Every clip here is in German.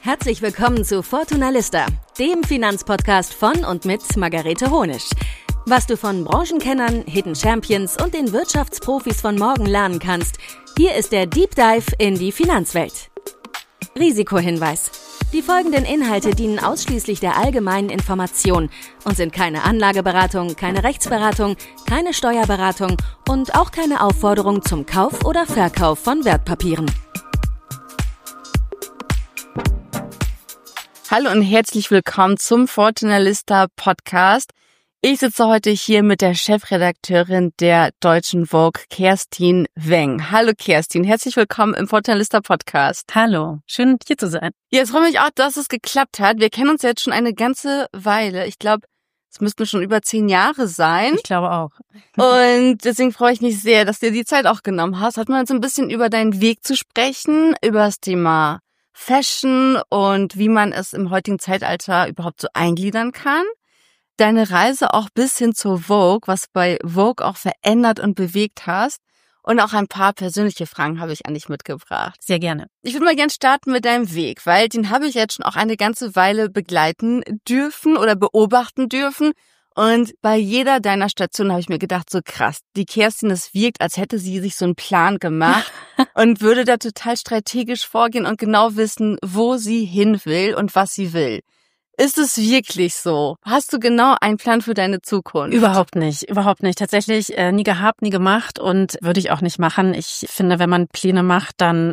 Herzlich willkommen zu Fortuna Lista, dem Finanzpodcast von und mit Margarete Honisch. Was du von Branchenkennern, Hidden Champions und den Wirtschaftsprofis von morgen lernen kannst, hier ist der Deep Dive in die Finanzwelt. Risikohinweis: Die folgenden Inhalte dienen ausschließlich der allgemeinen Information und sind keine Anlageberatung, keine Rechtsberatung, keine Steuerberatung und auch keine Aufforderung zum Kauf oder Verkauf von Wertpapieren. Hallo und herzlich willkommen zum Fortuna Lista Podcast. Ich sitze heute hier mit der Chefredakteurin der Deutschen Vogue, Kerstin Weng. Hallo Kerstin, herzlich willkommen im Fortuna Lista Podcast. Hallo, schön hier zu sein. Ja, es freut mich auch, dass es geklappt hat. Wir kennen uns jetzt schon eine ganze Weile. Ich glaube, es müssten schon über 10 Jahre sein. Ich glaube auch. Und deswegen freue ich mich sehr, dass du dir die Zeit auch genommen hast. Hat man jetzt ein bisschen über deinen Weg zu sprechen, über das Thema Fashion und wie man es im heutigen Zeitalter überhaupt so eingliedern kann. Deine Reise auch bis hin zur Vogue, was bei Vogue auch verändert und bewegt hast. Und auch ein paar persönliche Fragen habe ich an dich mitgebracht. Sehr gerne. Ich würde mal gerne starten mit deinem Weg, weil den habe ich jetzt schon auch eine ganze Weile begleiten dürfen oder beobachten dürfen. Und bei jeder deiner Stationen habe ich mir gedacht, so krass, die Kerstin, es wirkt, als hätte sie sich so einen Plan gemacht und würde da total strategisch vorgehen und genau wissen, wo sie hin will und was sie will. Ist es wirklich so? Hast du genau einen Plan für deine Zukunft? Überhaupt nicht. Tatsächlich nie gehabt, nie gemacht und würde ich auch nicht machen. Ich finde, wenn man Pläne macht, dann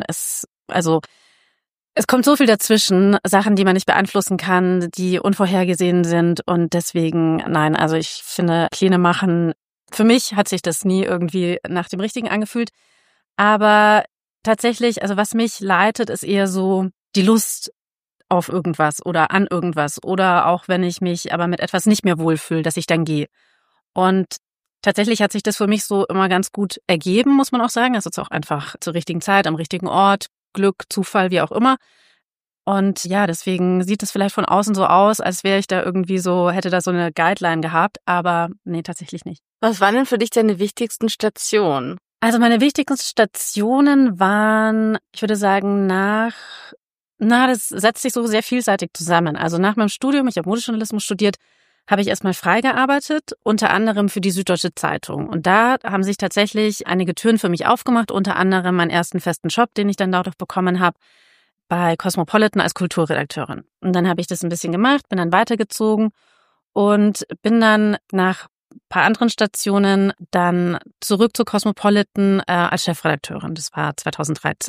es kommt so viel dazwischen, Sachen, die man nicht beeinflussen kann, die unvorhergesehen sind und deswegen, nein, also ich finde, Pläne machen, für mich hat sich das nie irgendwie nach dem Richtigen angefühlt, aber tatsächlich, also was mich leitet, ist eher so die Lust auf irgendwas oder an irgendwas oder auch wenn ich mich aber mit etwas nicht mehr wohlfühle, dass ich dann gehe. Und tatsächlich hat sich das für mich so immer ganz gut ergeben, muss man auch sagen, also es ist auch einfach zur richtigen Zeit, am richtigen Ort, Glück, Zufall, wie auch immer. Und ja, deswegen sieht es vielleicht von außen so aus, als wäre ich da irgendwie so, hätte da so eine Guideline gehabt, aber nee, tatsächlich nicht. Was waren denn für dich deine wichtigsten Stationen? Also meine wichtigsten Stationen waren, ich würde sagen, das setzt sich so sehr vielseitig zusammen. Also nach meinem Studium, ich habe Modejournalismus studiert, habe ich erstmal frei gearbeitet, unter anderem für die Süddeutsche Zeitung. Und da haben sich tatsächlich einige Türen für mich aufgemacht, unter anderem meinen ersten festen Job, den ich dann dort auch bekommen habe, bei Cosmopolitan als Kulturredakteurin. Und dann habe ich das ein bisschen gemacht, bin dann weitergezogen und bin dann nach ein paar anderen Stationen dann zurück zu Cosmopolitan als Chefredakteurin. Das war 2013.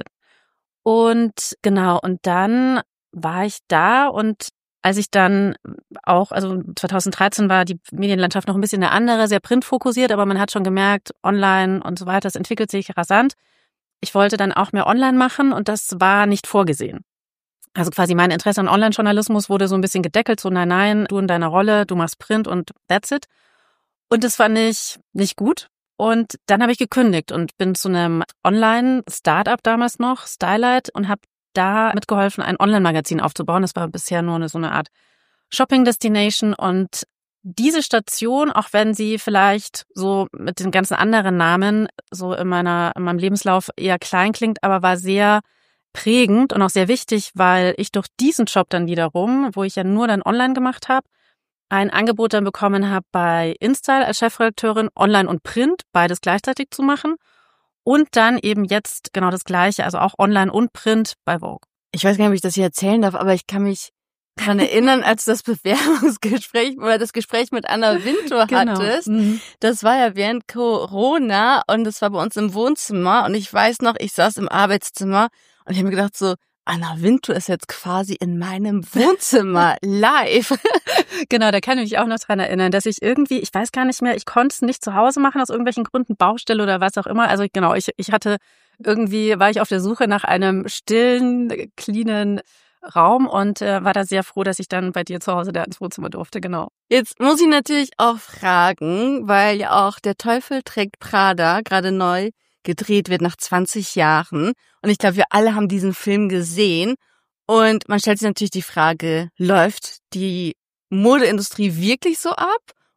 Und genau, und dann war ich da und als ich dann auch, also 2013 war die Medienlandschaft noch ein bisschen eine andere, sehr printfokussiert, aber man hat schon gemerkt, online und so weiter, es entwickelt sich rasant. Ich wollte dann auch mehr online machen und das war nicht vorgesehen. Also quasi mein Interesse an Online-Journalismus wurde so ein bisschen gedeckelt, so nein, du in deiner Rolle, du machst Print und that's it. Und das fand ich nicht gut. Und dann habe ich gekündigt und bin zu einem Online-Startup damals noch, Stylight, und habe da mitgeholfen, ein Online-Magazin aufzubauen. Das war bisher nur so eine Art Shopping-Destination. Und diese Station, auch wenn sie vielleicht so mit den ganzen anderen Namen so in meinem Lebenslauf eher klein klingt, aber war sehr prägend und auch sehr wichtig, weil ich durch diesen Job dann wiederum, wo ich ja nur dann online gemacht habe, ein Angebot dann bekommen habe, bei InStyle als Chefredakteurin Online und Print beides gleichzeitig zu machen. Und dann eben jetzt genau das Gleiche, also auch Online und Print bei Vogue. Ich weiß gar nicht, ob ich das hier erzählen darf, aber ich kann mich daran erinnern, als das Bewerbungsgespräch oder das Gespräch mit Anna Wintour hattest. Mhm. Das war ja während Corona und das war bei uns im Wohnzimmer. Und ich weiß noch, ich saß im Arbeitszimmer und ich habe mir gedacht so, Anna Wintour ist jetzt quasi in meinem Wohnzimmer live. Genau, da kann ich mich auch noch dran erinnern, dass ich irgendwie, ich weiß gar nicht mehr, ich konnte es nicht zu Hause machen, aus irgendwelchen Gründen, Baustelle oder was auch immer. Also genau, ich war ich auf der Suche nach einem stillen, cleanen Raum und war da sehr froh, dass ich dann bei dir zu Hause da ins Wohnzimmer durfte, genau. Jetzt muss ich natürlich auch fragen, weil ja auch Der Teufel trägt Prada gerade neu gedreht wird nach 20 Jahren. Und ich glaube, wir alle haben diesen Film gesehen. Und man stellt sich natürlich die Frage, läuft die Modeindustrie wirklich so ab?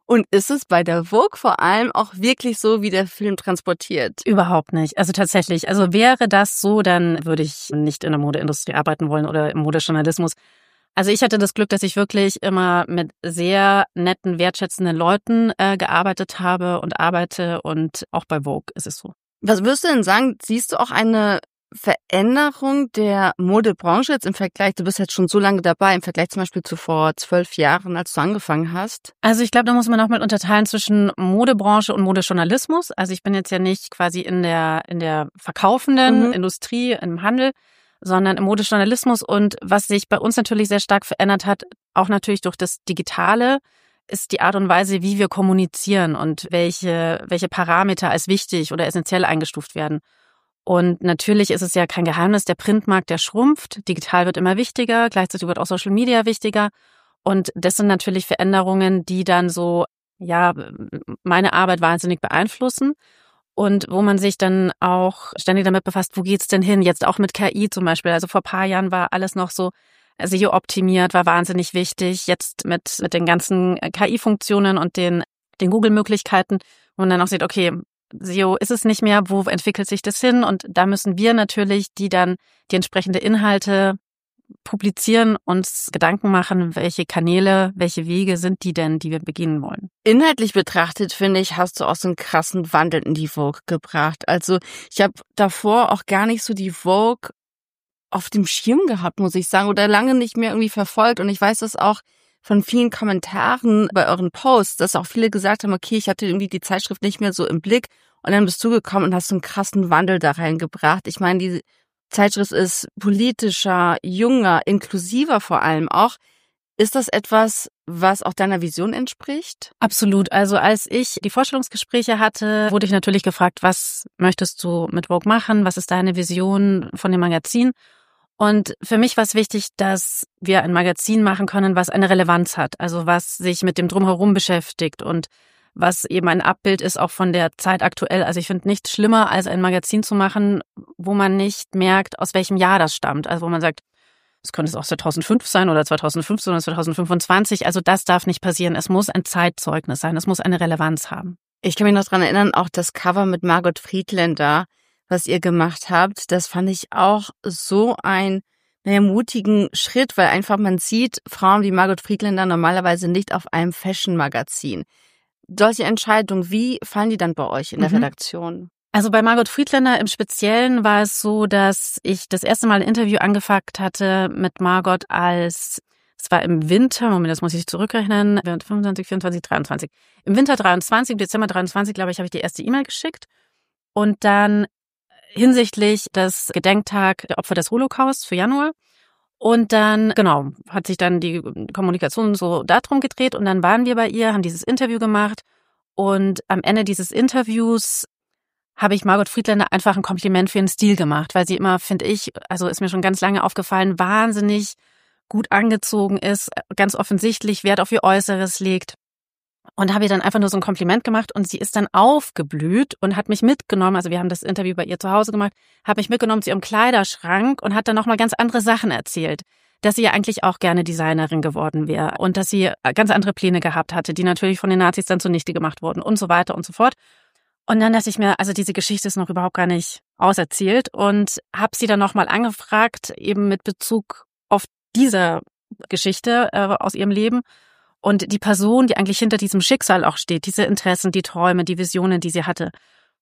Und ist es bei der Vogue vor allem auch wirklich so, wie der Film transportiert? Überhaupt nicht. Also tatsächlich. Also wäre das so, dann würde ich nicht in der Modeindustrie arbeiten wollen oder im Modejournalismus. Also ich hatte das Glück, dass ich wirklich immer mit sehr netten, wertschätzenden Leuten gearbeitet habe und arbeite, und auch bei Vogue ist es so. Was würdest du denn sagen, siehst du auch eine Veränderung der Modebranche jetzt im Vergleich, du bist jetzt schon so lange dabei, im Vergleich zum Beispiel zu vor 12 Jahren, als du angefangen hast? Also ich glaube, da muss man auch mal unterteilen zwischen Modebranche und Modejournalismus. Also ich bin jetzt ja nicht quasi in der verkaufenden Industrie, im Handel, sondern im Modejournalismus. Und was sich bei uns natürlich sehr stark verändert hat, auch natürlich durch das Digitale, ist die Art und Weise, wie wir kommunizieren und welche Parameter als wichtig oder essentiell eingestuft werden. Und natürlich ist es ja kein Geheimnis, der Printmarkt, der schrumpft, digital wird immer wichtiger, gleichzeitig wird auch Social Media wichtiger. Und das sind natürlich Veränderungen, die dann so, ja, meine Arbeit wahnsinnig beeinflussen. Und wo man sich dann auch ständig damit befasst, wo geht's denn hin? Jetzt auch mit KI zum Beispiel. Also vor ein paar Jahren war alles noch so SEO-optimiert, war wahnsinnig wichtig. Jetzt mit den ganzen KI-Funktionen und den Google-Möglichkeiten, wo man dann auch sieht, okay, SEO ist es nicht mehr, wo entwickelt sich das hin? Und da müssen wir natürlich, die dann die entsprechende Inhalte publizieren, uns Gedanken machen, welche Kanäle, welche Wege sind die denn, die wir beginnen wollen. Inhaltlich betrachtet, finde ich, hast du auch so einen krassen Wandel in die Vogue gebracht. Also ich habe davor auch gar nicht so die Vogue auf dem Schirm gehabt, muss ich sagen, oder lange nicht mehr irgendwie verfolgt. Und ich weiß das auch von vielen Kommentaren bei euren Posts, dass auch viele gesagt haben, okay, ich hatte irgendwie die Zeitschrift nicht mehr so im Blick, und dann bist du gekommen und hast so einen krassen Wandel da reingebracht. Ich meine, die Zeitschrift ist politischer, junger, inklusiver vor allem auch. Ist das etwas, was auch deiner Vision entspricht? Absolut. Also als ich die Vorstellungsgespräche hatte, wurde ich natürlich gefragt, was möchtest du mit Vogue machen? Was ist deine Vision von dem Magazin? Und für mich war es wichtig, dass wir ein Magazin machen können, was eine Relevanz hat, also was sich mit dem Drumherum beschäftigt und was eben ein Abbild ist auch von der Zeit aktuell. Also ich finde nichts schlimmer, als ein Magazin zu machen, wo man nicht merkt, aus welchem Jahr das stammt. Also wo man sagt, es könnte es auch 2005 sein oder 2015 oder 2025. Also das darf nicht passieren. Es muss ein Zeitzeugnis sein. Es muss eine Relevanz haben. Ich kann mich noch dran erinnern, auch das Cover mit Margot Friedländer, was ihr gemacht habt, das fand ich auch so einen mutigen Schritt, weil einfach man sieht Frauen wie Margot Friedländer normalerweise nicht auf einem Fashion-Magazin. Solche Entscheidungen, wie fallen die dann bei euch in der Redaktion? Also bei Margot Friedländer im Speziellen war es so, dass ich das erste Mal ein Interview angefragt hatte mit Margot es war im Winter, Moment, das muss ich zurückrechnen, 25, 24, 23. Im Winter 23, Dezember 23, glaube ich, habe ich die erste E-Mail geschickt. Und dann hinsichtlich des Gedenktag der Opfer des Holocaust für Januar. Und dann, genau, hat sich dann die Kommunikation so darum gedreht. Und dann waren wir bei ihr, haben dieses Interview gemacht. Und am Ende dieses Interviews habe ich Margot Friedländer einfach ein Kompliment für ihren Stil gemacht, weil sie immer, finde ich, also ist mir schon ganz lange aufgefallen, wahnsinnig gut angezogen ist, ganz offensichtlich Wert auf ihr Äußeres legt. Und habe ihr dann einfach nur so ein Kompliment gemacht, und sie ist dann aufgeblüht und hat mich mitgenommen, also wir haben das Interview bei ihr zu Hause gemacht, habe mich mitgenommen zu ihrem Kleiderschrank und hat dann nochmal ganz andere Sachen erzählt, dass sie ja eigentlich auch gerne Designerin geworden wäre und dass sie ganz andere Pläne gehabt hatte, die natürlich von den Nazis dann zunichte gemacht wurden und so weiter und so fort. Und dann dachte ich mir, also diese Geschichte ist noch überhaupt gar nicht auserzählt, und habe sie dann nochmal angefragt, eben mit Bezug auf diese Geschichte aus ihrem Leben. Und die Person, die eigentlich hinter diesem Schicksal auch steht, diese Interessen, die Träume, die Visionen, die sie hatte.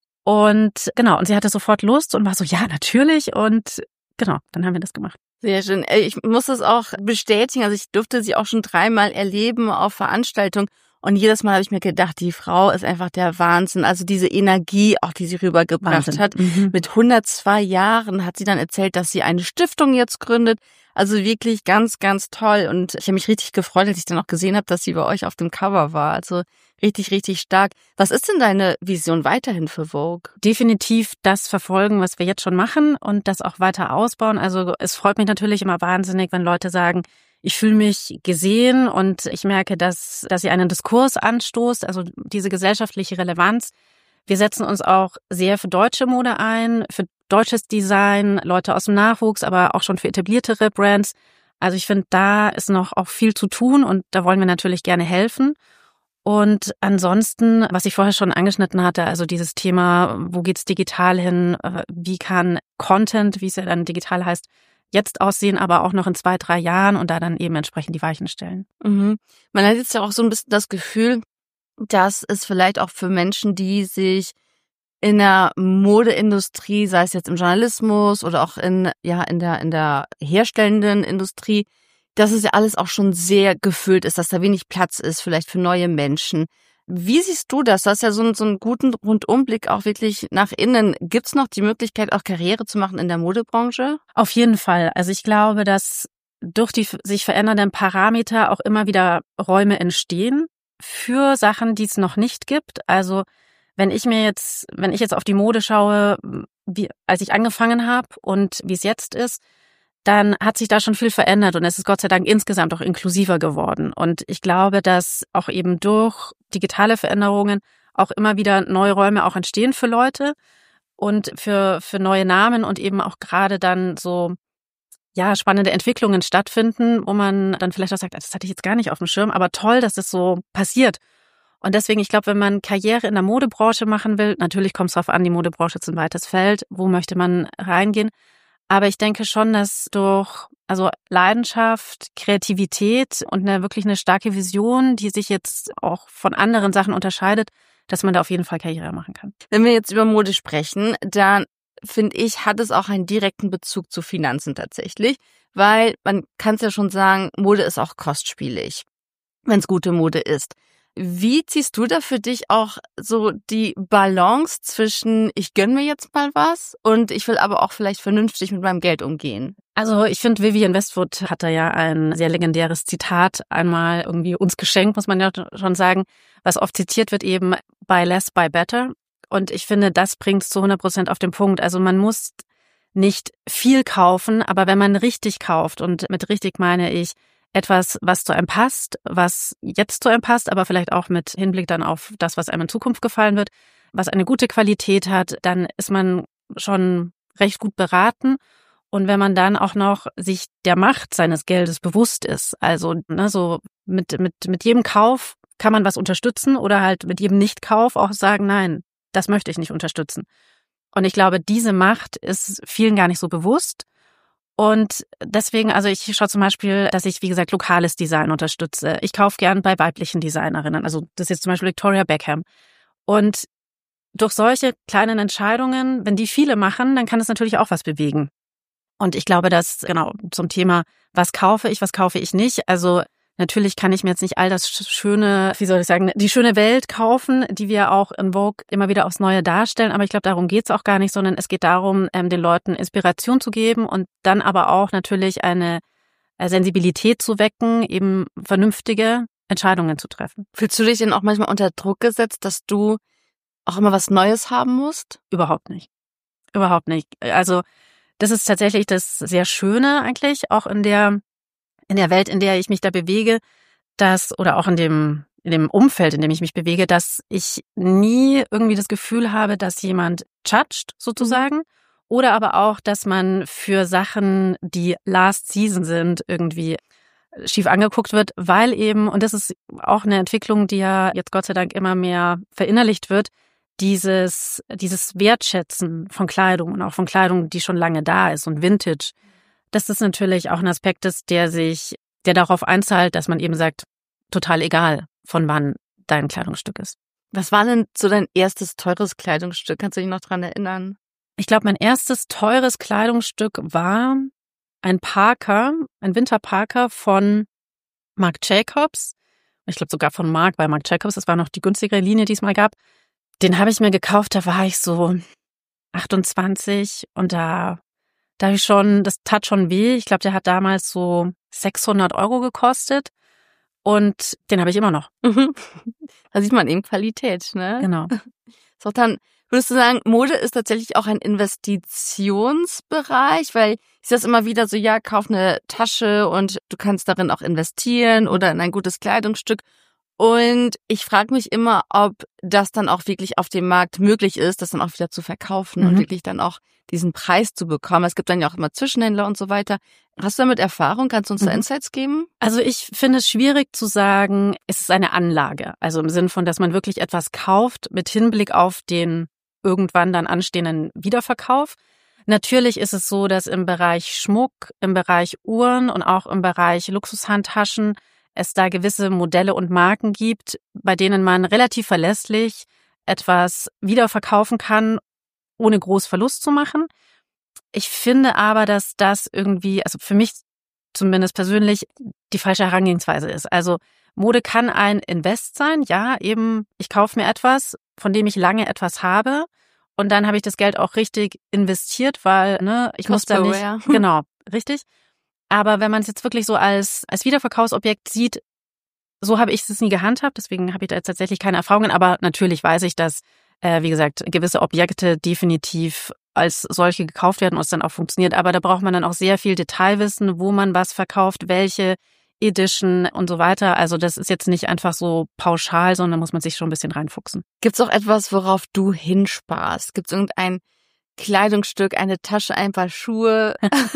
Und genau, und sie hatte sofort Lust und war so, ja, natürlich. Und genau, dann haben wir das gemacht. Sehr schön. Ich muss das auch bestätigen. Also ich durfte sie auch schon 3-mal erleben auf Veranstaltungen. Und jedes Mal habe ich mir gedacht, die Frau ist einfach der Wahnsinn. Also diese Energie, auch die sie rübergebracht hat. Mit 102 Jahren hat sie dann erzählt, dass sie eine Stiftung jetzt gründet. Also wirklich ganz, ganz toll. Und ich habe mich richtig gefreut, als ich dann auch gesehen habe, dass sie bei euch auf dem Cover war. Also richtig, richtig stark. Was ist denn deine Vision weiterhin für Vogue? Definitiv das verfolgen, was wir jetzt schon machen, und das auch weiter ausbauen. Also es freut mich natürlich immer wahnsinnig, wenn Leute sagen, ich fühle mich gesehen und ich merke, dass sie einen Diskurs anstoßt, also diese gesellschaftliche Relevanz. Wir setzen uns auch sehr für deutsche Mode ein, für deutsches Design, Leute aus dem Nachwuchs, aber auch schon für etabliertere Brands. Also ich finde, da ist noch auch viel zu tun, und da wollen wir natürlich gerne helfen. Und ansonsten, was ich vorher schon angeschnitten hatte, also dieses Thema, wo geht's digital hin, wie kann Content, wie es ja dann digital heißt, jetzt aussehen, aber auch noch in 2, 3 Jahren und da dann eben entsprechend die Weichen stellen. Mhm. Man hat jetzt ja auch so ein bisschen das Gefühl, dass es vielleicht auch für Menschen, die sich in der Modeindustrie, sei es jetzt im Journalismus oder auch in der herstellenden Industrie, dass es ja alles auch schon sehr gefüllt ist, dass da wenig Platz ist, vielleicht für neue Menschen. Wie siehst du das? Du hast ja so einen guten Rundumblick auch wirklich nach innen. Gibt's noch die Möglichkeit, auch Karriere zu machen in der Modebranche? Auf jeden Fall. Also ich glaube, dass durch die sich verändernden Parameter auch immer wieder Räume entstehen für Sachen, die es noch nicht gibt. Also wenn ich jetzt auf die Mode schaue, als ich angefangen habe und wie es jetzt ist, dann hat sich da schon viel verändert und es ist Gott sei Dank insgesamt auch inklusiver geworden. Und ich glaube, dass auch eben durch digitale Veränderungen auch immer wieder neue Räume auch entstehen für Leute und für neue Namen und eben auch gerade dann so spannende Entwicklungen stattfinden, wo man dann vielleicht auch sagt, das hatte ich jetzt gar nicht auf dem Schirm, aber toll, dass das so passiert. Und deswegen, ich glaube, wenn man Karriere in der Modebranche machen will, natürlich kommt es darauf an, die Modebranche ist ein weites Feld, wo möchte man reingehen? Aber ich denke schon, dass durch Leidenschaft, Kreativität und wirklich eine starke Vision, die sich jetzt auch von anderen Sachen unterscheidet, dass man da auf jeden Fall Karriere machen kann. Wenn wir jetzt über Mode sprechen, dann finde ich, hat es auch einen direkten Bezug zu Finanzen tatsächlich, weil man kann es ja schon sagen, Mode ist auch kostspielig, wenn es gute Mode ist. Wie ziehst du da für dich auch so die Balance zwischen, ich gönn mir jetzt mal was und ich will aber auch vielleicht vernünftig mit meinem Geld umgehen? Also ich finde, Vivienne Westwood hat da ja ein sehr legendäres Zitat einmal irgendwie uns geschenkt, muss man ja schon sagen, was oft zitiert wird eben, buy less, buy better. Und ich finde, das bringt es zu 100% auf den Punkt. Also man muss nicht viel kaufen, aber wenn man richtig kauft, und mit richtig meine ich etwas, was zu einem passt, was jetzt zu einem passt, aber vielleicht auch mit Hinblick dann auf das, was einem in Zukunft gefallen wird, was eine gute Qualität hat, dann ist man schon recht gut beraten. Und wenn man dann auch noch sich der Macht seines Geldes bewusst ist, also so mit jedem Kauf kann man was unterstützen oder halt mit jedem Nichtkauf auch sagen, nein, das möchte ich nicht unterstützen. Und ich glaube, diese Macht ist vielen gar nicht so bewusst. Und deswegen, also ich schaue zum Beispiel, dass ich, wie gesagt, lokales Design unterstütze. Ich kaufe gern bei weiblichen Designerinnen. Also das ist jetzt zum Beispiel Victoria Beckham. Und durch solche kleinen Entscheidungen, wenn die viele machen, dann kann es natürlich auch was bewegen. Und ich glaube, dass, genau, zum Thema, was kaufe ich nicht. Also natürlich kann ich mir jetzt nicht all das schöne, die schöne Welt kaufen, die wir auch in Vogue immer wieder aufs Neue darstellen. Aber ich glaube, darum geht's auch gar nicht, sondern es geht darum, den Leuten Inspiration zu geben und dann aber auch natürlich eine Sensibilität zu wecken, eben vernünftige Entscheidungen zu treffen. Fühlst du dich denn auch manchmal unter Druck gesetzt, dass du auch immer was Neues haben musst? Überhaupt nicht. Überhaupt nicht. Also das ist tatsächlich das sehr Schöne eigentlich, auch in der Welt, in der ich mich da bewege, oder auch in dem Umfeld, in dem ich mich bewege, dass ich nie irgendwie das Gefühl habe, dass jemand judged sozusagen, oder aber auch, dass man für Sachen, die Last Season sind, irgendwie schief angeguckt wird, weil eben, und das ist auch eine Entwicklung, die ja jetzt Gott sei Dank immer mehr verinnerlicht wird, dieses Wertschätzen von Kleidung und auch von Kleidung, die schon lange da ist und Vintage, dass das natürlich auch ein Aspekt ist, der darauf einzahlt, dass man eben sagt, total egal, von wann dein Kleidungsstück ist. Was war denn so dein erstes teures Kleidungsstück? Kannst du dich noch dran erinnern? Ich glaube, mein erstes teures Kleidungsstück war ein Winterparker von Marc Jacobs. Ich glaube sogar von Marc bei Marc Jacobs. Das war noch die günstigere Linie, die es mal gab. Den habe ich mir gekauft, da war ich so 28 und da habe ich schon, das tat schon weh. Ich glaube, der hat damals so 600 € gekostet und den habe ich immer noch. Da sieht man eben Qualität, ne? Genau. So, dann würdest du sagen, Mode ist tatsächlich auch ein Investitionsbereich, weil ich sehe das immer wieder so, ja, kauf eine Tasche und du kannst darin auch investieren oder in ein gutes Kleidungsstück. Und ich frage mich immer, ob das dann auch wirklich auf dem Markt möglich ist, das dann auch wieder zu verkaufen und wirklich dann auch diesen Preis zu bekommen. Es gibt dann ja auch immer Zwischenhändler und so weiter. Hast du damit Erfahrung? Kannst du uns da Insights geben? Also ich finde es schwierig zu sagen, es ist eine Anlage. Also im Sinn von, dass man wirklich etwas kauft mit Hinblick auf den irgendwann dann anstehenden Wiederverkauf. Natürlich ist es so, dass im Bereich Schmuck, im Bereich Uhren und auch im Bereich Luxushandtaschen es da gewisse Modelle und Marken gibt, bei denen man relativ verlässlich etwas wiederverkaufen kann, ohne groß Verlust zu machen. Ich finde aber, dass das irgendwie, also für mich zumindest persönlich, die falsche Herangehensweise ist. Also Mode kann ein Invest sein, ja, eben ich kaufe mir etwas, von dem ich lange etwas habe und dann habe ich das Geld auch richtig investiert, weil ich muss da nicht, genau, richtig. Aber wenn man es jetzt wirklich so als Wiederverkaufsobjekt sieht, so habe ich es nie gehandhabt, deswegen habe ich da jetzt tatsächlich keine Erfahrungen. Aber natürlich weiß ich, dass, wie gesagt, gewisse Objekte definitiv als solche gekauft werden und es dann auch funktioniert. Aber da braucht man dann auch sehr viel Detailwissen, wo man was verkauft, welche Edition und so weiter. Also das ist jetzt nicht einfach so pauschal, sondern muss man sich schon ein bisschen reinfuchsen. Gibt's auch etwas, worauf du hinsparst? Gibt's irgendein Kleidungsstück, eine Tasche, ein paar Schuhe,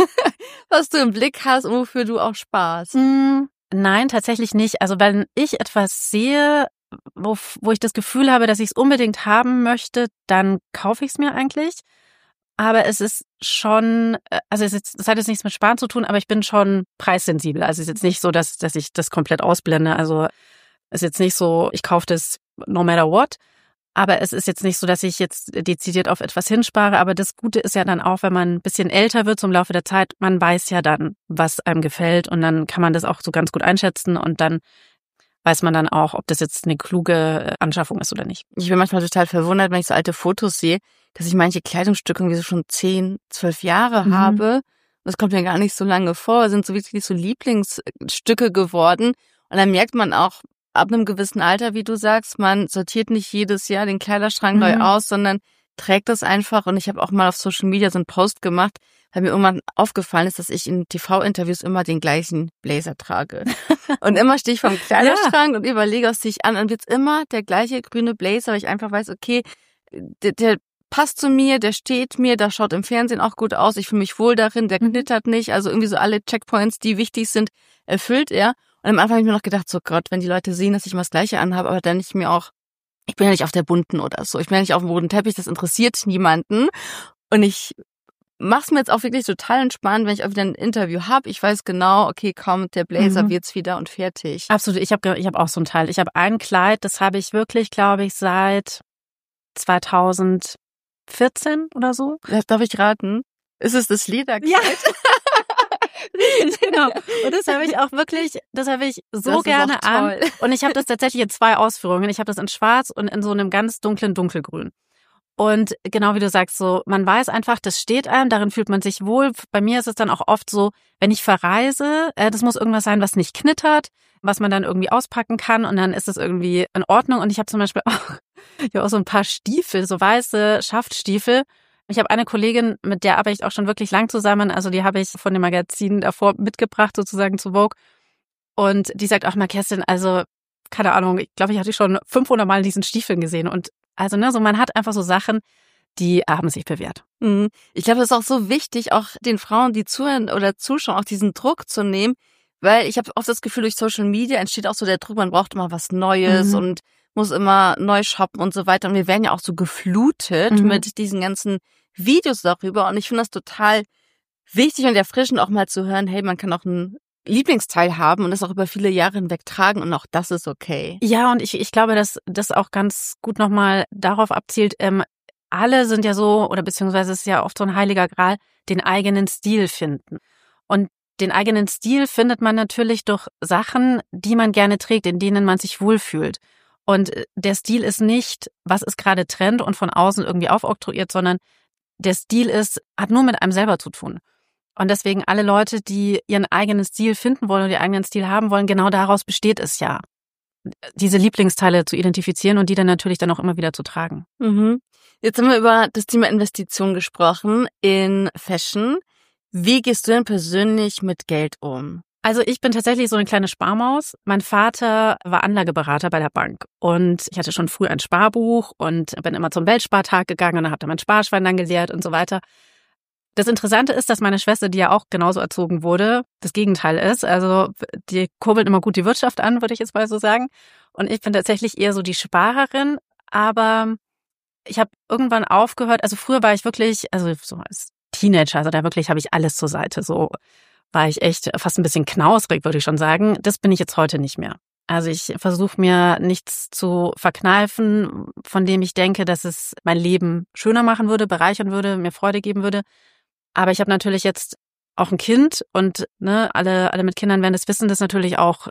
was du im Blick hast und wofür du auch sparst? Nein, tatsächlich nicht. Also wenn ich etwas sehe, wo ich das Gefühl habe, dass ich es unbedingt haben möchte, dann kaufe ich es mir eigentlich. Aber es ist schon, also es hat jetzt nichts mit Sparen zu tun, aber ich bin schon preissensibel. Also es ist jetzt nicht so, dass ich das komplett ausblende. Also es ist jetzt nicht so, ich kaufe das no matter what. Aber es ist jetzt nicht so, dass ich jetzt dezidiert auf etwas hinspare. Aber das Gute ist ja dann auch, wenn man ein bisschen älter wird, so im Laufe der Zeit, man weiß ja dann, was einem gefällt. Und dann kann man das auch so ganz gut einschätzen. Und dann weiß man dann auch, ob das jetzt eine kluge Anschaffung ist oder nicht. Ich bin manchmal total verwundert, wenn ich so alte Fotos sehe, dass ich manche Kleidungsstücke irgendwie so schon 10, 12 Jahre habe. Das kommt mir gar nicht so lange vor. Sind so wirklich so Lieblingsstücke geworden. Und dann merkt man auch, ab einem gewissen Alter, wie du sagst, man sortiert nicht jedes Jahr den Kleiderschrank neu aus, sondern trägt das einfach. Und ich habe auch mal auf Social Media so einen Post gemacht, weil mir irgendwann aufgefallen ist, dass ich in TV-Interviews immer den gleichen Blazer trage. Und immer stehe ich vorm Kleiderschrank und überlege, was ziehe ich an. Und wird's immer der gleiche grüne Blazer, weil ich einfach weiß, okay, der passt zu mir, der steht mir, der schaut im Fernsehen auch gut aus, ich fühle mich wohl darin, der knittert nicht. Also irgendwie so alle Checkpoints, die wichtig sind, erfüllt er. Und am Anfang habe ich mir noch gedacht, so Gott, wenn die Leute sehen, dass ich immer das Gleiche anhabe, aber dann nicht mir auch, ich bin ja nicht auf der bunten oder so, ich bin ja nicht auf dem roten Teppich, das interessiert niemanden. Und ich mach's mir jetzt auch wirklich total entspannt, wenn ich auch wieder ein Interview habe. Ich weiß genau, okay, kommt, der Blazer wird's wieder und fertig. Absolut, ich hab auch so ein Teil. Ich habe ein Kleid, das habe ich wirklich, glaube ich, seit 2014 oder so. Das darf ich raten? Ist es das Lederkleid? Ja. Genau. Und das habe ich auch wirklich, das habe ich so gerne an. Und ich habe das tatsächlich in 2 Ausführungen. Ich habe das in schwarz und in so einem ganz dunklen Dunkelgrün. Und genau wie du sagst, so, man weiß einfach, das steht einem, darin fühlt man sich wohl. Bei mir ist es dann auch oft so, wenn ich verreise, das muss irgendwas sein, was nicht knittert, was man dann irgendwie auspacken kann und dann ist es irgendwie in Ordnung. Und ich habe zum Beispiel auch so ein paar Stiefel, so weiße Schaftstiefel. Ich habe eine Kollegin, mit der arbeite ich auch schon wirklich lang zusammen. Also die habe ich von dem Magazin davor mitgebracht, sozusagen zu Vogue. Und die sagt auch mal, Kerstin, also keine Ahnung, ich glaube, ich hatte schon 500 Mal diesen Stiefeln gesehen. Und also so man hat einfach so Sachen, die haben sich bewährt. Ich glaube, es ist auch so wichtig, auch den Frauen, die zuhören oder zuschauen, auch diesen Druck zu nehmen. Weil ich habe oft das Gefühl, durch Social Media entsteht auch so der Druck, man braucht immer was Neues und muss immer neu shoppen und so weiter. Und wir werden ja auch so geflutet mit diesen ganzen Videos darüber. Und ich finde das total wichtig und erfrischend, auch mal zu hören, hey, man kann auch ein Lieblingsteil haben und das auch über viele Jahre hinweg tragen und auch das ist okay. Ja, und ich glaube, dass das auch ganz gut nochmal darauf abzielt, alle sind ja so, oder beziehungsweise ist ja oft so ein heiliger Gral, den eigenen Stil finden. Und den eigenen Stil findet man natürlich durch Sachen, die man gerne trägt, in denen man sich wohlfühlt. Und der Stil ist nicht, was ist gerade Trend und von außen irgendwie aufoktroyiert, sondern der Stil hat nur mit einem selber zu tun. Und deswegen alle Leute, die ihren eigenen Stil finden wollen oder ihren eigenen Stil haben wollen, genau daraus besteht es ja, diese Lieblingsteile zu identifizieren und die dann natürlich dann auch immer wieder zu tragen. Jetzt haben wir über das Thema Investition gesprochen in Fashion. Wie gehst du denn persönlich mit Geld um? Also ich bin tatsächlich so eine kleine Sparmaus. Mein Vater war Anlageberater bei der Bank und ich hatte schon früh ein Sparbuch und bin immer zum Weltspartag gegangen und habe da mein Sparschwein dann geleert und so weiter. Das Interessante ist, dass meine Schwester, die ja auch genauso erzogen wurde, das Gegenteil ist. Also die kurbelt immer gut die Wirtschaft an, würde ich jetzt mal so sagen. Und ich bin tatsächlich eher so die Sparerin, aber ich habe irgendwann aufgehört. Also früher war ich wirklich, also so als Teenager, also da wirklich habe ich alles zur Seite, so war ich echt fast ein bisschen knausrig, würde ich schon sagen. Das bin ich jetzt heute nicht mehr. Also ich versuche mir nichts zu verkneifen, von dem ich denke, dass es mein Leben schöner machen würde, bereichern würde, mir Freude geben würde. Aber ich habe natürlich jetzt auch ein Kind und alle mit Kindern werden das wissen, das ist natürlich auch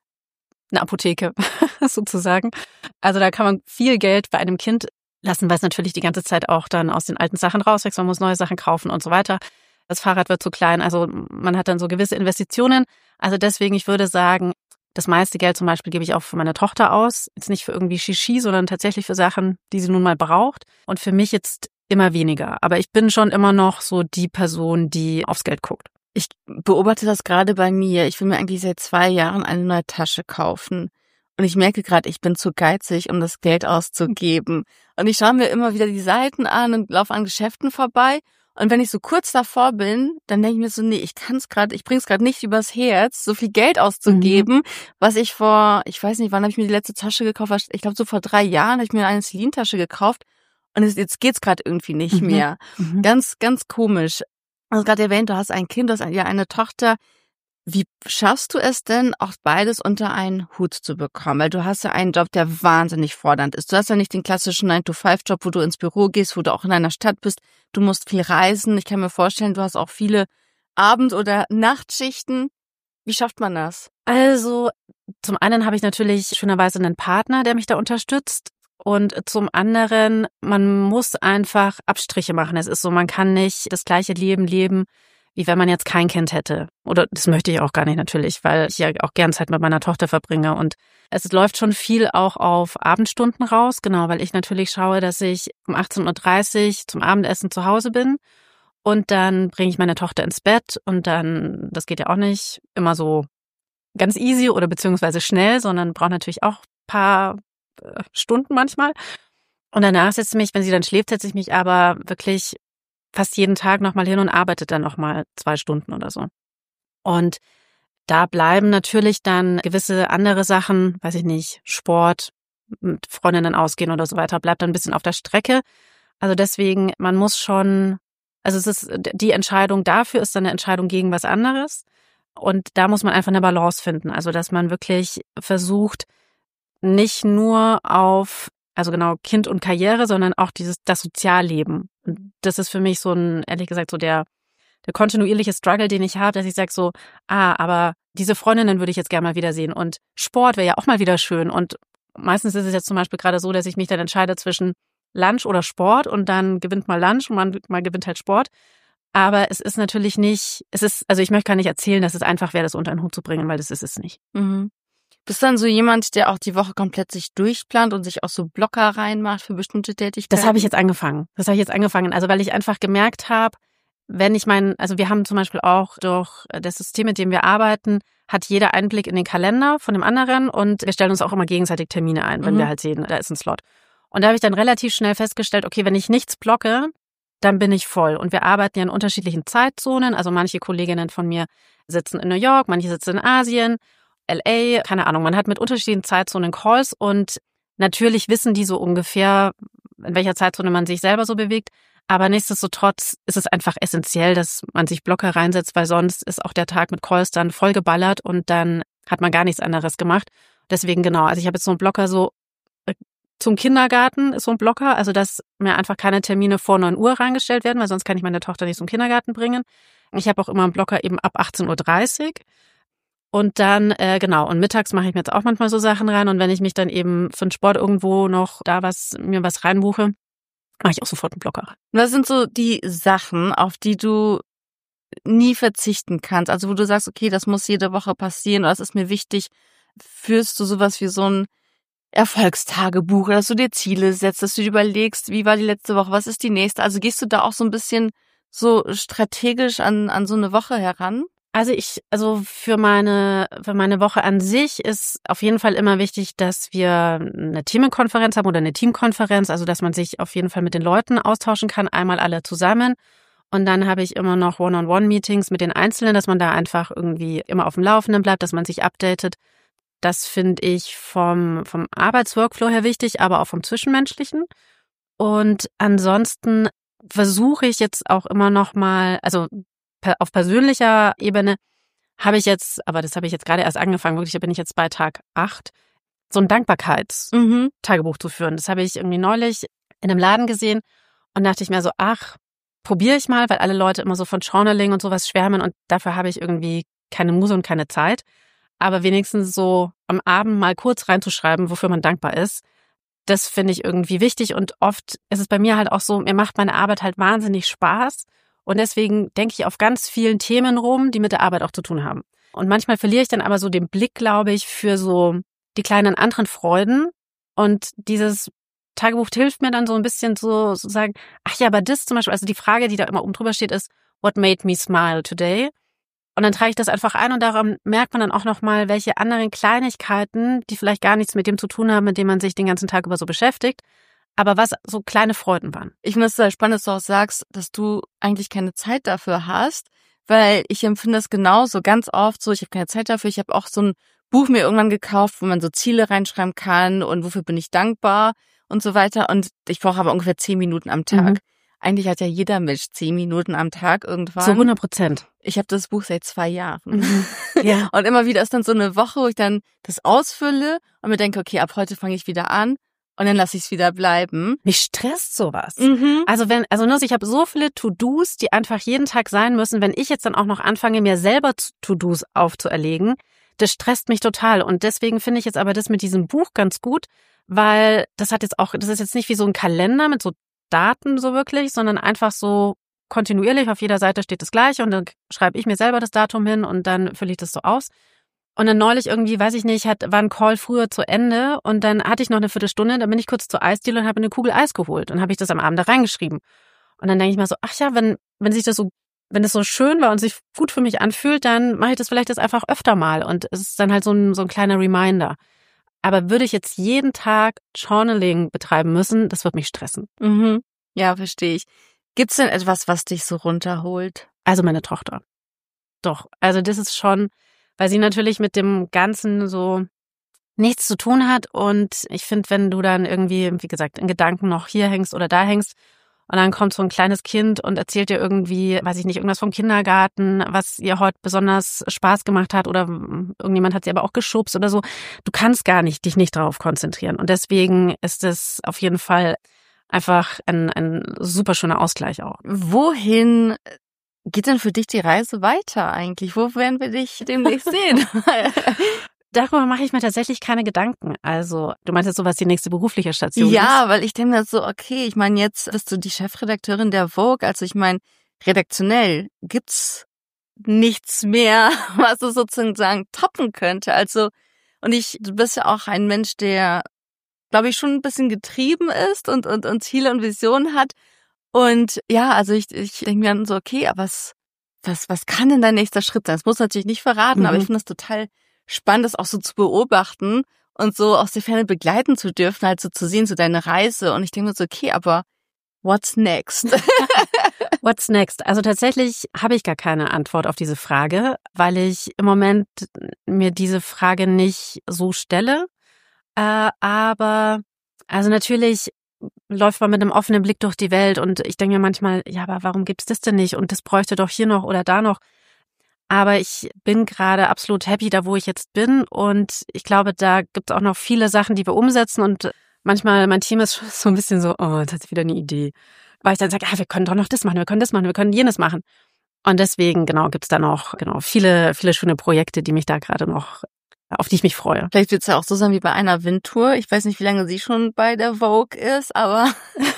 eine Apotheke sozusagen. Also da kann man viel Geld bei einem Kind lassen, weil es natürlich die ganze Zeit auch dann aus den alten Sachen rauswächst. Man muss neue Sachen kaufen und so weiter. Das Fahrrad wird zu klein, also man hat dann so gewisse Investitionen. Also deswegen, ich würde sagen, das meiste Geld zum Beispiel gebe ich auch für meine Tochter aus. Jetzt nicht für irgendwie Shishi, sondern tatsächlich für Sachen, die sie nun mal braucht. Und für mich jetzt immer weniger. Aber ich bin schon immer noch so die Person, die aufs Geld guckt. Ich beobachte das gerade bei mir. Ich will mir eigentlich seit 2 Jahren eine neue Tasche kaufen. Und ich merke gerade, ich bin zu geizig, um das Geld auszugeben. Und ich schaue mir immer wieder die Seiten an und laufe an Geschäften vorbei. Und wenn ich so kurz davor bin, dann denke ich mir so, nee, ich bring's gerade nicht übers Herz, so viel Geld auszugeben, was ich ich weiß nicht, wann habe ich mir die letzte Tasche gekauft? Ich glaube, so vor 3 Jahren habe ich mir eine Celine-Tasche gekauft. Und jetzt geht's gerade irgendwie nicht mehr. Ganz, ganz komisch. Also gerade erwähnt, du hast ein Kind, du hast ja eine Tochter. Wie schaffst du es denn, auch beides unter einen Hut zu bekommen? Weil du hast ja einen Job, der wahnsinnig fordernd ist. Du hast ja nicht den klassischen 9-to-5-Job, wo du ins Büro gehst, wo du auch in einer Stadt bist. Du musst viel reisen. Ich kann mir vorstellen, du hast auch viele Abend- oder Nachtschichten. Wie schafft man das? Also zum einen habe ich natürlich schönerweise einen Partner, der mich da unterstützt. Und zum anderen, man muss einfach Abstriche machen. Es ist so, man kann nicht das gleiche Leben leben, wie wenn man jetzt kein Kind hätte. Oder das möchte ich auch gar nicht natürlich, weil ich ja auch gern Zeit mit meiner Tochter verbringe. Und es läuft schon viel auch auf Abendstunden raus, genau, weil ich natürlich schaue, dass ich um 18:30 Uhr zum Abendessen zu Hause bin. Und dann bringe ich meine Tochter ins Bett und dann, das geht ja auch nicht immer so ganz easy oder beziehungsweise schnell, sondern braucht natürlich auch ein paar Stunden manchmal. Und danach wenn sie dann schläft, setze ich mich aber wirklich fast jeden Tag nochmal hin und arbeite dann nochmal 2 Stunden oder so. Und da bleiben natürlich dann gewisse andere Sachen, weiß ich nicht, Sport, mit Freundinnen ausgehen oder so weiter, bleibt dann ein bisschen auf der Strecke. Also deswegen, man muss schon, also die Entscheidung dafür ist dann eine Entscheidung gegen was anderes. Und da muss man einfach eine Balance finden. Also dass man wirklich versucht, nicht nur auf, also genau, Kind und Karriere, sondern auch das Sozialleben. Und das ist für mich so ehrlich gesagt, so der kontinuierliche Struggle, den ich habe, dass ich sage so, aber diese Freundinnen würde ich jetzt gerne mal wiedersehen und Sport wäre ja auch mal wieder schön. Und meistens ist es jetzt zum Beispiel gerade so, dass ich mich dann entscheide zwischen Lunch oder Sport und dann gewinnt mal Lunch und mal gewinnt halt Sport. Aber es ist natürlich nicht, also ich möchte gar nicht erzählen, dass es einfach wäre, das unter einen Hut zu bringen, weil das ist es nicht. Bist du dann so jemand, der auch die Woche komplett sich durchplant und sich auch so Blocker reinmacht für bestimmte Tätigkeiten? Das habe ich jetzt angefangen. Also weil ich einfach gemerkt habe, also wir haben zum Beispiel auch durch das System, mit dem wir arbeiten, hat jeder Einblick in den Kalender von dem anderen und wir stellen uns auch immer gegenseitig Termine ein, wenn wir halt sehen, da ist ein Slot. Und da habe ich dann relativ schnell festgestellt, okay, wenn ich nichts blocke, dann bin ich voll. Und wir arbeiten ja in unterschiedlichen Zeitzonen. Also manche Kolleginnen von mir sitzen in New York, manche sitzen in Asien, LA, keine Ahnung. Man hat mit unterschiedlichen Zeitzonen Calls und natürlich wissen die so ungefähr, in welcher Zeitzone man sich selber so bewegt. Aber nichtsdestotrotz ist es einfach essentiell, dass man sich Blocker reinsetzt, weil sonst ist auch der Tag mit Calls dann voll geballert und dann hat man gar nichts anderes gemacht. Deswegen genau, also ich habe jetzt so einen Blocker so zum Kindergarten ist so ein Blocker, also dass mir einfach keine Termine vor 9 Uhr reingestellt werden, weil sonst kann ich meine Tochter nicht zum Kindergarten bringen. Ich habe auch immer einen Blocker eben ab 18:30 Uhr. Und dann, und mittags mache ich mir jetzt auch manchmal so Sachen rein und wenn ich mich dann eben für den Sport irgendwo noch mir was reinbuche, mache ich auch sofort einen Blocker rein. Was sind so die Sachen, auf die du nie verzichten kannst? Also wo du sagst, okay, das muss jede Woche passieren oder das ist mir wichtig. Führst du sowas wie so ein Erfolgstagebuch, dass du dir Ziele setzt, dass du dir überlegst, wie war die letzte Woche, was ist die nächste? Also gehst du da auch so ein bisschen so strategisch an so eine Woche heran? Also für meine Woche an sich ist auf jeden Fall immer wichtig, dass wir eine Themenkonferenz haben oder eine Teamkonferenz, also dass man sich auf jeden Fall mit den Leuten austauschen kann, einmal alle zusammen. Und dann habe ich immer noch One-on-One-Meetings mit den Einzelnen, dass man da einfach irgendwie immer auf dem Laufenden bleibt, dass man sich updatet. Das finde ich vom Arbeitsworkflow her wichtig, aber auch vom Zwischenmenschlichen. Und ansonsten versuche ich jetzt auch immer noch mal, also auf persönlicher Ebene habe ich jetzt, aber das habe ich jetzt gerade erst angefangen, wirklich, da bin ich jetzt bei Tag 8, so ein Dankbarkeitstagebuch zu führen. Das habe ich irgendwie neulich in einem Laden gesehen und dachte ich mir so, probiere ich mal, weil alle Leute immer so von Journaling und sowas schwärmen und dafür habe ich irgendwie keine Muse und keine Zeit. Aber wenigstens so am Abend mal kurz reinzuschreiben, wofür man dankbar ist, das finde ich irgendwie wichtig. Und oft ist es bei mir halt auch so, mir macht meine Arbeit halt wahnsinnig Spaß. Und deswegen denke ich auf ganz vielen Themen rum, die mit der Arbeit auch zu tun haben. Und manchmal verliere ich dann aber so den Blick, glaube ich, für so die kleinen anderen Freuden. Und dieses Tagebuch hilft mir dann so ein bisschen so sagen, ach ja, aber das zum Beispiel, also die Frage, die da immer oben drüber steht, ist, what made me smile today? Und dann trage ich das einfach ein und daran merkt man dann auch nochmal, welche anderen Kleinigkeiten, die vielleicht gar nichts mit dem zu tun haben, mit dem man sich den ganzen Tag über so beschäftigt, aber was so kleine Freuden waren. Ich finde es sehr spannend, dass du auch sagst, dass du eigentlich keine Zeit dafür hast, weil ich empfinde es genauso ganz oft so, ich habe keine Zeit dafür, ich habe auch so ein Buch mir irgendwann gekauft, wo man so Ziele reinschreiben kann und wofür bin ich dankbar und so weiter und ich brauche aber ungefähr 10 Minuten am Tag. Mhm. Eigentlich hat ja jeder Mensch 10 Minuten am Tag irgendwann. So 100%. Ich habe das Buch seit 2 Jahren. Mhm. Ja. Und immer wieder ist dann so eine Woche, wo ich dann das ausfülle und mir denke, okay, ab heute fange ich wieder an. Und dann lasse ich es wieder bleiben. Mich stresst sowas. Mhm. Also ich habe so viele To-Dos, die einfach jeden Tag sein müssen. Wenn ich jetzt dann auch noch anfange, mir selber To-Dos aufzuerlegen, das stresst mich total. Und deswegen finde ich jetzt aber das mit diesem Buch ganz gut, weil das ist jetzt nicht wie so ein Kalender mit so Daten so wirklich, sondern einfach so kontinuierlich auf jeder Seite steht das Gleiche und dann schreibe ich mir selber das Datum hin und dann fülle ich das so aus. Und dann neulich irgendwie, weiß ich nicht, war ein Call früher zu Ende und dann hatte ich noch eine Viertelstunde, dann bin ich kurz zur Eisdiele und habe eine Kugel Eis geholt und habe ich das am Abend da reingeschrieben. Und dann denke ich mir so, ach ja, wenn es so schön war und sich gut für mich anfühlt, dann mache ich das vielleicht jetzt einfach öfter mal und es ist dann halt so ein kleiner Reminder. Aber würde ich jetzt jeden Tag Journaling betreiben müssen, das wird mich stressen. Mhm. Ja, verstehe ich. Gibt's denn etwas, was dich so runterholt? Also meine Tochter. Doch, also das ist schon, weil sie natürlich mit dem Ganzen so nichts zu tun hat. Und ich finde, wenn du dann irgendwie, wie gesagt, in Gedanken noch hier hängst oder da hängst und dann kommt so ein kleines Kind und erzählt dir irgendwie, weiß ich nicht, irgendwas vom Kindergarten, was ihr heute besonders Spaß gemacht hat oder irgendjemand hat sie aber auch geschubst oder so. Du kannst dich nicht drauf konzentrieren. Und deswegen ist es auf jeden Fall einfach ein super schöner Ausgleich auch. Wohin geht denn für dich die Reise weiter eigentlich? Wo werden wir dich demnächst sehen? Darüber mache ich mir tatsächlich keine Gedanken. Also, du meinst jetzt so, was die nächste berufliche Station ist? Ja, weil ich denke mir so, okay, ich meine, jetzt bist du die Chefredakteurin der Vogue. Also ich meine, redaktionell gibt's nichts mehr, was es sozusagen toppen könnte. Also, du bist ja auch ein Mensch, der, glaube ich, schon ein bisschen getrieben ist und Ziele und Visionen hat. Und ja, also ich denke mir dann so, okay, aber was kann denn dein nächster Schritt sein? Das muss natürlich nicht verraten, aber ich finde es total spannend, das auch so zu beobachten und so aus der Ferne begleiten zu dürfen, halt so zu sehen, so deine Reise. Und ich denke mir so, okay, aber what's next? What's next? Also tatsächlich habe ich gar keine Antwort auf diese Frage, weil ich im Moment mir diese Frage nicht so stelle. Aber also natürlich läuft man mit einem offenen Blick durch die Welt und ich denke mir manchmal, ja, aber warum gibt's das denn nicht? Und das bräuchte doch hier noch oder da noch. Aber ich bin gerade absolut happy, da wo ich jetzt bin und ich glaube, da gibt's auch noch viele Sachen, die wir umsetzen und manchmal mein Team ist schon so ein bisschen so, oh, jetzt hat sie wieder eine Idee. Weil ich dann sage, wir können doch noch das machen, wir können das machen, wir können jenes machen. Und deswegen, gibt's da noch, viele, viele schöne Projekte, die mich da gerade noch, auf die ich mich freue. Vielleicht wird's ja auch so sein wie bei einer Wintour. Ich weiß nicht, wie lange sie schon bei der Vogue ist, aber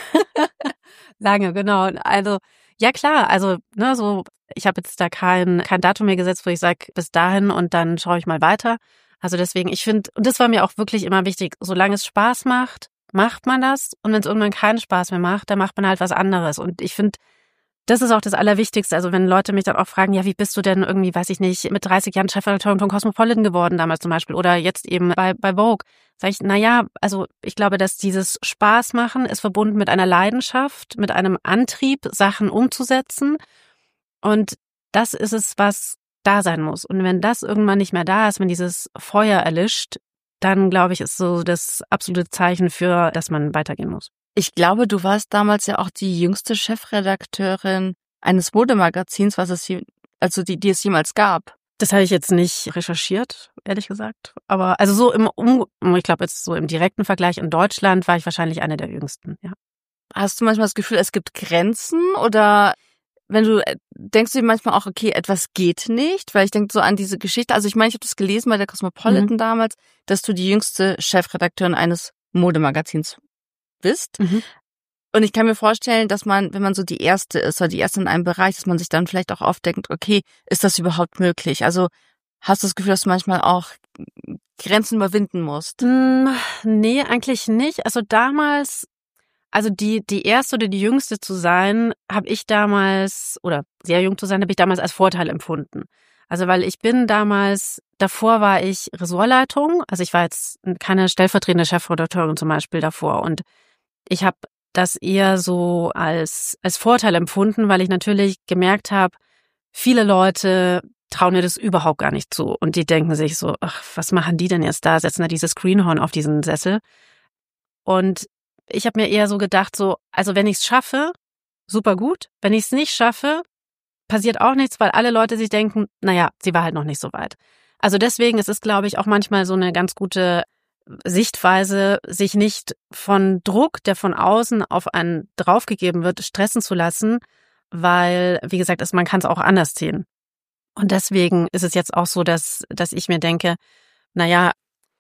lange, genau. Also, ja klar, also, so, ich habe jetzt da kein Datum mehr gesetzt, wo ich sage, bis dahin und dann schaue ich mal weiter. Also deswegen, ich finde, und das war mir auch wirklich immer wichtig, solange es Spaß macht, macht man das. Und wenn es irgendwann keinen Spaß mehr macht, dann macht man halt was anderes. Und ich finde, das ist auch das Allerwichtigste. Also wenn Leute mich dann auch fragen, ja, wie bist du denn irgendwie, weiß ich nicht, mit 30 Jahren Chefredakteurin von Cosmopolitan geworden damals zum Beispiel oder jetzt eben bei Vogue, sage ich, also ich glaube, dass dieses Spaß machen ist verbunden mit einer Leidenschaft, mit einem Antrieb, Sachen umzusetzen und das ist es, was da sein muss. Und wenn das irgendwann nicht mehr da ist, wenn dieses Feuer erlischt, dann glaube ich, ist so das absolute Zeichen für, dass man weitergehen muss. Ich glaube, du warst damals ja auch die jüngste Chefredakteurin eines Modemagazins, die es jemals gab. Das habe ich jetzt nicht recherchiert, ehrlich gesagt. Aber also so ich glaube jetzt so im direkten Vergleich in Deutschland war ich wahrscheinlich eine der jüngsten, ja. Hast du manchmal das Gefühl, es gibt Grenzen oder denkst du dir manchmal auch, okay, etwas geht nicht? Weil ich denke so an diese Geschichte, also ich meine, ich habe das gelesen bei der Cosmopolitan damals, dass du die jüngste Chefredakteurin eines Modemagazins bist. Und ich kann mir vorstellen, dass man, wenn man so die Erste ist oder die Erste in einem Bereich, dass man sich dann vielleicht auch oft denkt, okay, ist das überhaupt möglich? Also hast du das Gefühl, dass du manchmal auch Grenzen überwinden musst? Nee, eigentlich nicht. Also damals, also die Erste oder die Jüngste zu sein, habe ich damals, oder sehr jung zu sein, habe ich damals als Vorteil empfunden. Also weil ich bin damals, davor war ich Ressortleitung, also ich war jetzt keine stellvertretende Chefredakteurin zum Beispiel davor und ich habe das eher so als Vorteil empfunden, weil ich natürlich gemerkt habe, viele Leute trauen mir das überhaupt gar nicht zu und die denken sich so, ach, was machen die denn jetzt da, setzen da dieses Greenhorn auf diesen Sessel und ich habe mir eher so gedacht, so, also wenn ich es schaffe, super gut, wenn ich es nicht schaffe, passiert auch nichts, weil alle Leute sich denken, naja, sie war halt noch nicht so weit. Also deswegen ist es, glaube ich, auch manchmal so eine ganz gute Sichtweise, sich nicht von Druck, der von außen auf einen draufgegeben wird, stressen zu lassen, weil, wie gesagt, man kann es auch anders sehen. Und deswegen ist es jetzt auch so, dass ich mir denke, naja,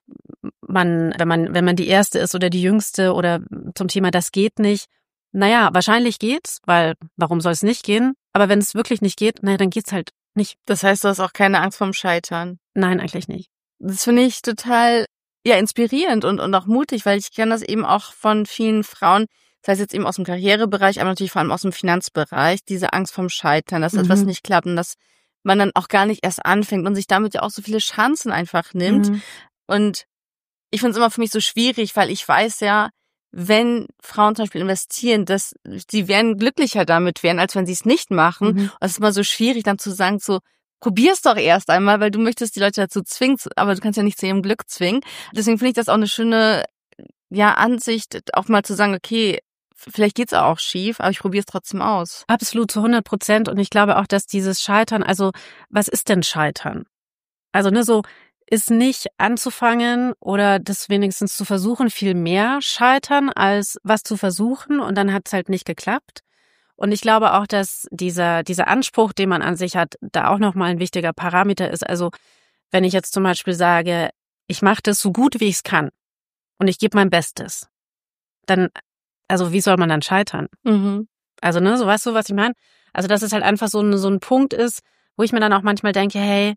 wenn man die Erste ist oder die Jüngste oder zum Thema das geht nicht, naja, wahrscheinlich geht's, weil warum soll es nicht gehen? Aber wenn es wirklich nicht geht, naja, dann geht's halt nicht. Das heißt, du hast auch keine Angst vorm Scheitern? Nein, eigentlich nicht. Das finde ich total inspirierend und auch mutig, weil ich kenne das eben auch von vielen Frauen, das heißt jetzt eben aus dem Karrierebereich, aber natürlich vor allem aus dem Finanzbereich, diese Angst vorm Scheitern, dass etwas nicht klappt und dass man dann auch gar nicht erst anfängt und sich damit ja auch so viele Chancen einfach nimmt. Und ich finde es immer für mich so schwierig, weil ich weiß ja, wenn Frauen zum Beispiel investieren, dass sie werden glücklicher damit werden, als wenn sie es nicht machen. Und es ist immer so schwierig dann zu sagen, so, probier's doch erst einmal, weil du möchtest die Leute dazu zwingen, aber du kannst ja nicht zu ihrem Glück zwingen. Deswegen finde ich das auch eine schöne, Ansicht, auch mal zu sagen, okay, vielleicht geht's auch schief, aber ich probiere es trotzdem aus. Absolut, zu 100%. Und ich glaube auch, dass dieses Scheitern, also was ist denn Scheitern? Also so ist nicht anzufangen oder das wenigstens zu versuchen, viel mehr scheitern, als was zu versuchen und dann hat's halt nicht geklappt. Und ich glaube auch, dass dieser Anspruch, den man an sich hat, da auch nochmal ein wichtiger Parameter ist. Also wenn ich jetzt zum Beispiel sage, ich mache das so gut, wie ich es kann und ich gebe mein Bestes, dann, also wie soll man dann scheitern? Also so weißt du, was ich meine? Also dass es halt einfach so ein Punkt ist, wo ich mir dann auch manchmal denke, hey,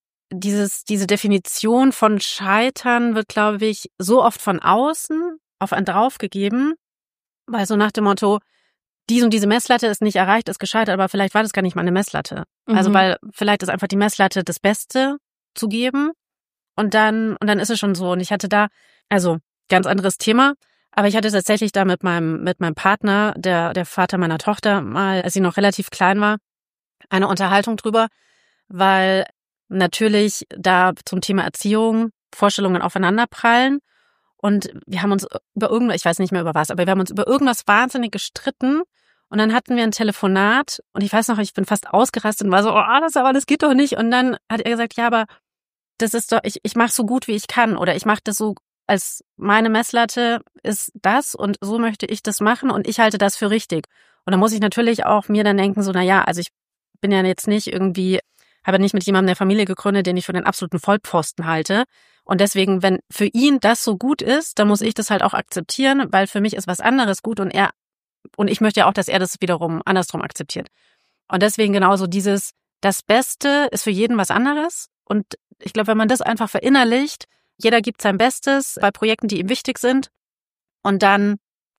diese Definition von Scheitern wird, glaube ich, so oft von außen auf einen draufgegeben, weil so nach dem Motto, diese und diese Messlatte ist nicht erreicht, ist gescheitert, aber vielleicht war das gar nicht mal eine Messlatte. Also weil vielleicht ist einfach die Messlatte das Beste zu geben und dann ist es schon so. Und ich hatte da, also ganz anderes Thema, aber ich hatte tatsächlich da mit meinem Partner, der Vater meiner Tochter, mal, als sie noch relativ klein war, eine Unterhaltung drüber, weil natürlich da zum Thema Erziehung Vorstellungen aufeinanderprallen. Und wir haben uns über irgendwas, ich weiß nicht mehr über was, aber wir haben uns über irgendwas wahnsinnig gestritten. Und dann hatten wir ein Telefonat und ich weiß noch, ich bin fast ausgerastet und war so, das geht doch nicht. Und dann hat er gesagt, ja, aber das ist doch, ich mache so gut, wie ich kann. Oder ich mache das so, als meine Messlatte ist das und so möchte ich das machen und ich halte das für richtig. Und dann muss ich natürlich auch mir dann denken, so, also ich bin ja jetzt nicht irgendwie, habe nicht mit jemandem der Familie gegründet, den ich für den absoluten Vollpfosten halte. Und deswegen, wenn für ihn das so gut ist, dann muss ich das halt auch akzeptieren, weil für mich ist was anderes gut und ich möchte ja auch, dass er das wiederum andersrum akzeptiert. Und deswegen genauso das Beste ist für jeden was anderes. Und ich glaube, wenn man das einfach verinnerlicht, jeder gibt sein Bestes bei Projekten, die ihm wichtig sind. Und dann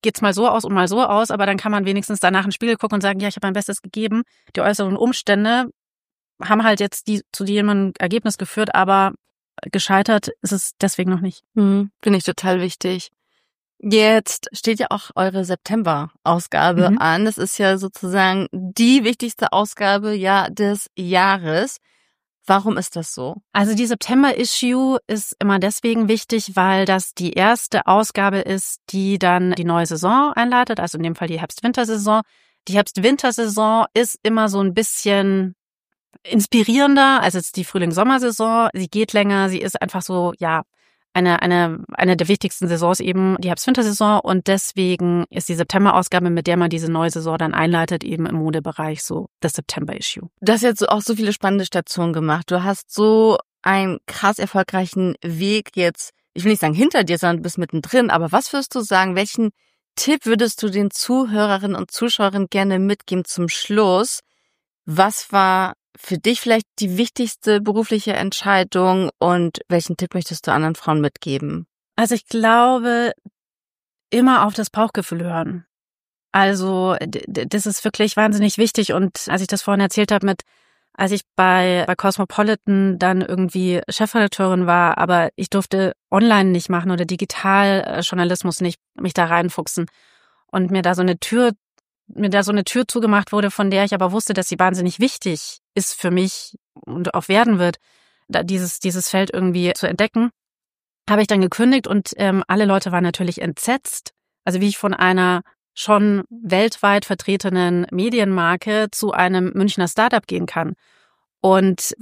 geht's mal so aus und mal so aus, aber dann kann man wenigstens danach in den Spiegel gucken und sagen, ja, ich habe mein Bestes gegeben. Die äußeren Umstände haben halt jetzt zu jedem Ergebnis geführt, aber gescheitert ist es deswegen noch nicht. Finde ich total wichtig. Jetzt steht ja auch eure September-Ausgabe an. Das ist ja sozusagen die wichtigste Ausgabe des Jahres. Warum ist das so? Also die September-Issue ist immer deswegen wichtig, weil das die erste Ausgabe ist, die dann die neue Saison einleitet, also in dem Fall die Herbst-Wintersaison. Die Herbst-Wintersaison ist immer so ein bisschen inspirierender als jetzt die Frühling-Sommersaison. Sie geht länger, sie ist einfach so, eine der wichtigsten Saisons eben die Herbst-Wintersaison und deswegen ist die September-Ausgabe, mit der man diese neue Saison dann einleitet, eben im Modebereich so das September-Issue. Du hast jetzt auch so viele spannende Stationen gemacht. Du hast so einen krass erfolgreichen Weg jetzt, ich will nicht sagen hinter dir, sondern du bist mittendrin, aber was würdest du sagen, welchen Tipp würdest du den Zuhörerinnen und Zuschauerinnen gerne mitgeben zum Schluss? Was war für dich vielleicht die wichtigste berufliche Entscheidung und welchen Tipp möchtest du anderen Frauen mitgeben? Also ich glaube, immer auf das Bauchgefühl hören. Also das ist wirklich wahnsinnig wichtig und als ich das vorhin erzählt habe als ich bei Cosmopolitan dann irgendwie Chefredakteurin war, aber ich durfte online nicht machen oder Digitaljournalismus nicht mich da reinfuchsen und mir da so eine Tür zugemacht wurde, von der ich aber wusste, dass sie wahnsinnig wichtig ist für mich und auch werden wird, da dieses Feld irgendwie zu entdecken, habe ich dann gekündigt und alle Leute waren natürlich entsetzt. Also wie ich von einer schon weltweit vertretenen Medienmarke zu einem Münchner Startup gehen kann. Und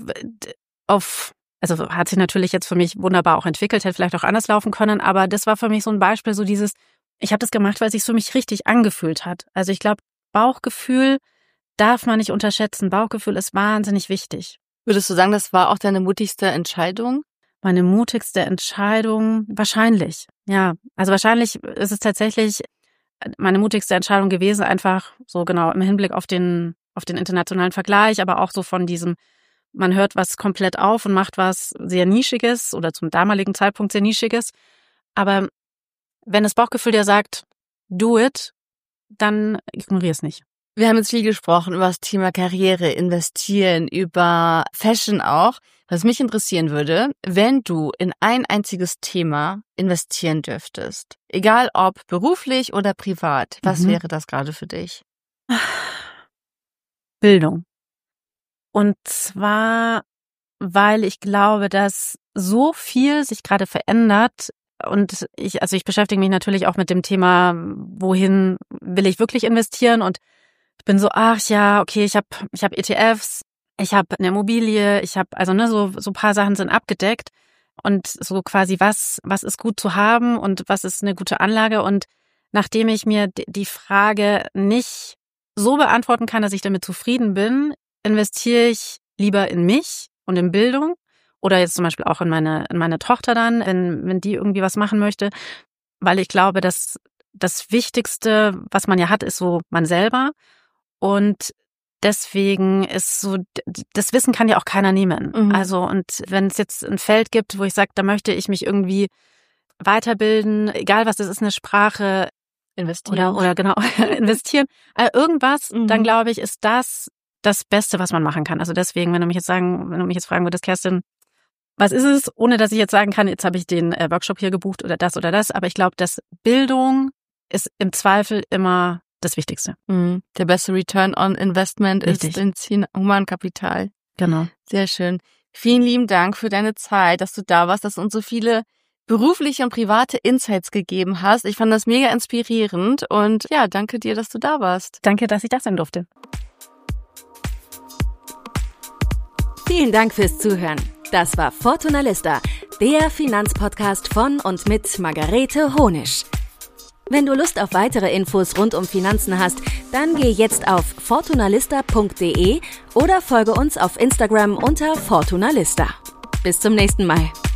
also hat sich natürlich jetzt für mich wunderbar auch entwickelt, hätte vielleicht auch anders laufen können, aber das war für mich so ein Beispiel, so dieses, ich habe das gemacht, weil es sich für mich richtig angefühlt hat. Also ich glaube, Bauchgefühl darf man nicht unterschätzen. Bauchgefühl ist wahnsinnig wichtig. Würdest du sagen, das war auch deine mutigste Entscheidung? Meine mutigste Entscheidung? Wahrscheinlich, ja. Also wahrscheinlich ist es tatsächlich meine mutigste Entscheidung gewesen, einfach so genau im Hinblick auf den internationalen Vergleich, aber auch so von diesem, man hört was komplett auf und macht was sehr Nischiges oder zum damaligen Zeitpunkt sehr Nischiges. Aber wenn das Bauchgefühl dir sagt, do it, dann ignoriere es nicht. Wir haben jetzt viel gesprochen über das Thema Karriere, Investieren, über Fashion auch. Was mich interessieren würde, wenn du in ein einziges Thema investieren dürftest, egal ob beruflich oder privat, was wäre das gerade für dich? Bildung. Und zwar, weil ich glaube, dass so viel sich gerade verändert und ich beschäftige mich natürlich auch mit dem Thema, wohin will ich wirklich investieren und ich bin so, okay, ich habe ETFs, ich habe eine Immobilie, so ein paar Sachen sind abgedeckt und so quasi was ist gut zu haben und was ist eine gute Anlage und nachdem ich mir die Frage nicht so beantworten kann, dass ich damit zufrieden bin, investiere ich lieber in mich und in Bildung oder jetzt zum Beispiel auch in meine Tochter dann, wenn die irgendwie was machen möchte, weil ich glaube, dass das Wichtigste, was man ja hat, ist so man selber und deswegen ist so, das Wissen kann ja auch keiner nehmen. Also und wenn es jetzt ein Feld gibt, wo ich sage, da möchte ich mich irgendwie weiterbilden, egal was das ist, eine Sprache, investieren. Oder genau, investieren. Irgendwas, dann glaube ich, ist das Beste, was man machen kann. Also deswegen, wenn du mich jetzt fragen würdest, Kerstin, was ist es, ohne dass ich jetzt sagen kann, jetzt habe ich den Workshop hier gebucht oder das, aber ich glaube, dass Bildung ist im Zweifel immer das Wichtigste. Der beste Return on Investment Richtig. ist in Humankapital. Genau. Sehr schön. Vielen lieben Dank für deine Zeit, dass du da warst, dass du uns so viele berufliche und private Insights gegeben hast. Ich fand das mega inspirierend und ja, danke dir, dass du da warst. Danke, dass ich da sein durfte. Vielen Dank fürs Zuhören. Das war Fortuna Lista, der Finanzpodcast von und mit Margarete Honisch. Wenn du Lust auf weitere Infos rund um Finanzen hast, dann geh jetzt auf fortunalista.de oder folge uns auf Instagram unter Fortunalista. Bis zum nächsten Mal.